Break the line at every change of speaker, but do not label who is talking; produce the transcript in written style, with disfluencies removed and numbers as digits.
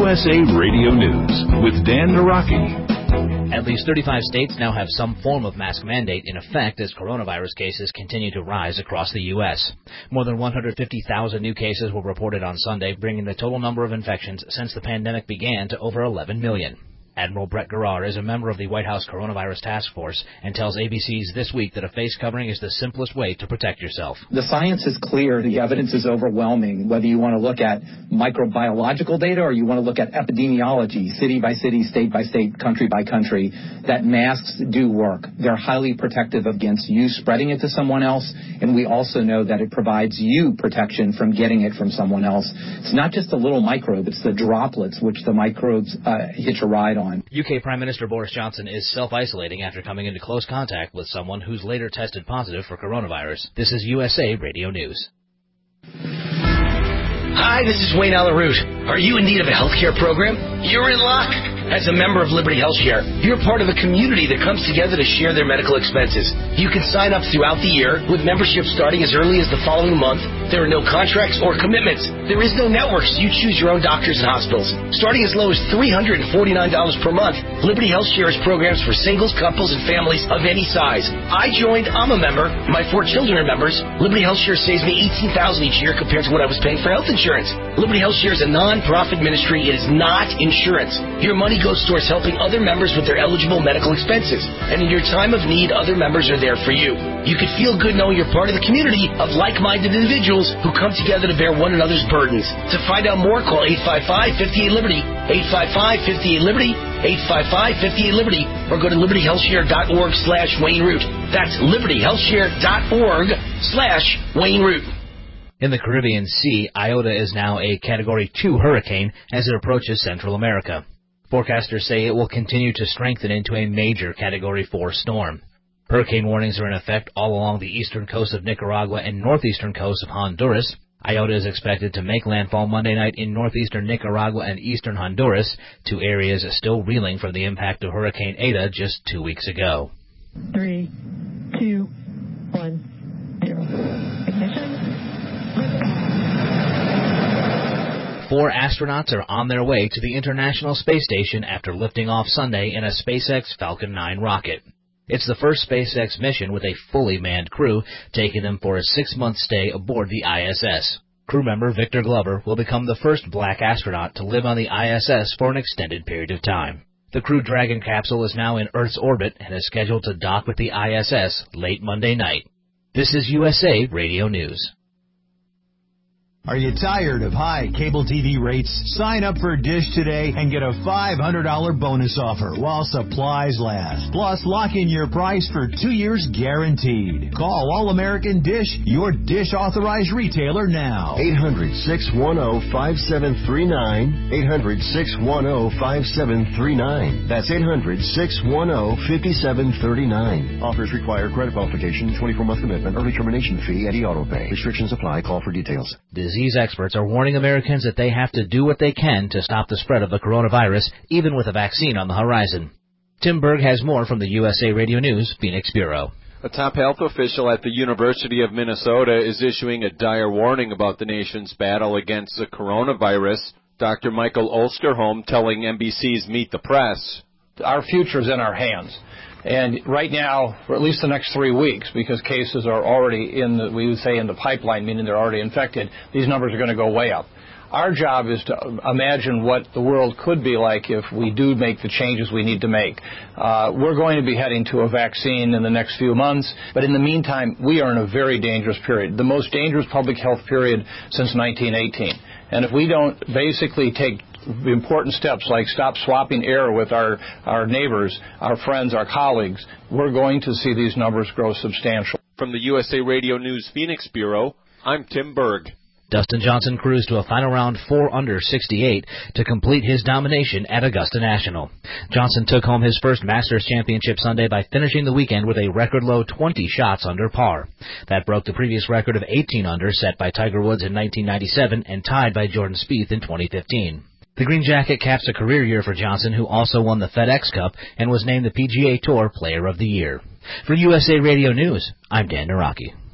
USA Radio News with Dan Naraki.
At least 35 states now have some form of mask mandate in effect as coronavirus cases continue to rise across the U.S. More than 150,000 new cases were reported on Sunday, bringing the total number of infections since the pandemic began to over 11 million. Admiral Brett Garrar is a member of the White House Coronavirus Task Force and tells ABC's This Week that a face covering is the simplest way to protect yourself.
The science is clear. The evidence is overwhelming. Whether you want to look at microbiological data or you want to look at epidemiology, city by city, state by state, country by country, that masks do work. They're highly protective against you spreading it to someone else, and we also know that it provides you protection from getting it from someone else. It's not just the little microbe, it's the droplets which the microbes hitch a ride on.
UK Prime Minister Boris Johnson is self-isolating after coming into close contact with someone who's later tested positive for coronavirus. This is USA Radio News.
Hi, this is Wayne Alaroot. Are you in need of a healthcare program? You're in luck. As a member of Liberty HealthShare, you're part of a community that comes together to share their medical expenses. You can sign up throughout the year with membership starting as early as the following month. There are no contracts or commitments. There is no network, so you choose your own doctors and hospitals. Starting as low as $349 per month, Liberty HealthShare has programs for singles, couples, and families of any size. I joined. I'm a member. My 4 children are members. Liberty HealthShare saves me $18,000 each year compared to what I was paying for health insurance. Liberty HealthShare is a non-profit ministry. It is not insurance. Your money goes towards helping other members with their eligible medical expenses. And in your time of need, other members are there for you. You can feel good knowing you're part of the community of like-minded individuals who come together to bear one another's burdens. To find out more, call 855-58-LIBERTY, 855-58-LIBERTY, 855-58-LIBERTY, or go to libertyhealthshare.org/Wayne Root. That's libertyhealthshare.org/Wayne Root.
In the Caribbean Sea, Iota is now a Category 2 hurricane as it approaches Central America. Forecasters say it will continue to strengthen into a major Category 4 storm. Hurricane warnings are in effect all along the eastern coast of Nicaragua and northeastern coast of Honduras. Iota is expected to make landfall Monday night in northeastern Nicaragua and eastern Honduras, 2 areas still reeling from the impact of Hurricane Eta just 2 weeks ago.
3, 2, 1, 0. Ignition.
4 astronauts are on their way to the International Space Station after lifting off Sunday in a SpaceX Falcon 9 rocket. It's the first SpaceX mission with a fully manned crew, taking them for a 6-month stay aboard the ISS. Crew member Victor Glover will become the first black astronaut to live on the ISS for an extended period of time. The Crew Dragon capsule is now in Earth's orbit and is scheduled to dock with the ISS late Monday night. This is USA Radio News.
Are you tired of high cable TV rates? Sign up for Dish today and get a $500 bonus offer while supplies last. Plus, lock in your price for 2 years guaranteed. Call All-American Dish, your Dish authorized retailer now.
800-610-5739. 800-610-5739. That's 800-610-5739. Offers require credit qualification, 24-month commitment, early termination fee, and e-auto-pay. Restrictions apply. Call for details.
Disease experts are warning Americans that they have to do what they can to stop the spread of the coronavirus, even with a vaccine on the horizon. Tim Berg has more from the USA Radio News Phoenix Bureau.
A top health official at the University of Minnesota is issuing a dire warning about the nation's battle against the coronavirus. Dr. Michael Osterholm telling NBC's Meet the Press.
Our future is in our hands. And right now, for at least the next 3 weeks, because cases are already in the pipeline, meaning they're already infected, these numbers are going to go way up. Our job is to imagine what the world could be like if we do make the changes we need to make. We're going to be heading to a vaccine in the next few months, but in the meantime, we are in a very dangerous period, the most dangerous public health period since 1918. And if we don't basically take important steps like stop swapping air with our neighbors, our friends, our colleagues, we're going to see these numbers grow substantially.
From the USA Radio News Phoenix Bureau, I'm Tim Berg.
Dustin Johnson cruised to a final round 4 under 68 to complete his domination at Augusta National. Johnson took home his first Masters Championship Sunday by finishing the weekend with a record-low 20 shots under par. That broke the previous record of 18 under set by Tiger Woods in 1997 and tied by Jordan Spieth in 2015. The Green Jacket caps a career year for Johnson, who also won the FedEx Cup and was named the PGA Tour Player of the Year. For USA Radio News, I'm Dan Naraki.